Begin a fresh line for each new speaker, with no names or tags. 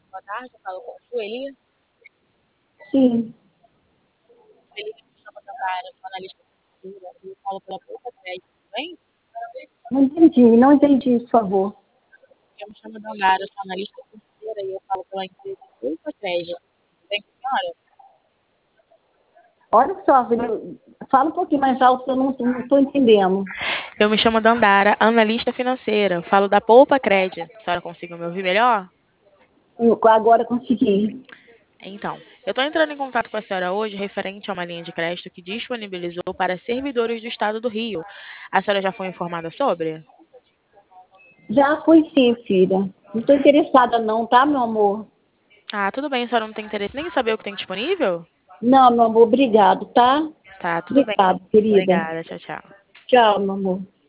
Boa tarde, eu falo com a Sueli.
Sim,
Sueli me chama da área, sou analista financeira e eu falo pela Poupa Crédito também.
não entendi, por favor.
Eu me chamo da área, sou analista financeira e eu falo pela empresa Poupa Crédito. Tudo bem com a senhora?
Olha só, filho, fala um pouquinho mais alto que eu não estou entendendo.
Eu me chamo Dandara, analista financeira. Falo da Poupa Crédito. A senhora conseguiu me ouvir melhor?
Agora consegui.
Então, eu estou entrando em contato com a senhora hoje referente a uma linha de crédito que disponibilizou para servidores do Estado do Rio. A senhora já foi informada sobre?
Já fui sim, filha. Não estou interessada não, tá, meu amor?
Ah, tudo bem, a senhora não tem interesse nem em saber o que tem disponível?
Não, meu amor, obrigado, tá?
Tá, tudo bem.
Obrigado, querida.
Obrigada, tchau, tchau.
Tchau, meu amor.